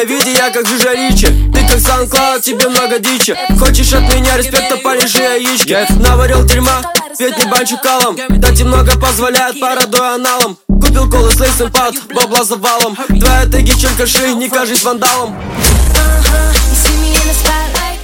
на виде, я как Жижа Ричи. Ты как SoundCloud, тебе много дичи. Хочешь от меня респекта, полежи яички. Я наварил дерьма, ведь не банчу калом. Дать им много позволяет, порадуй аналом. Купил колы с лейсом под, бабла завалом. Твоя ты гичель, каши, не кажись вандалом. You see me in the spotlight.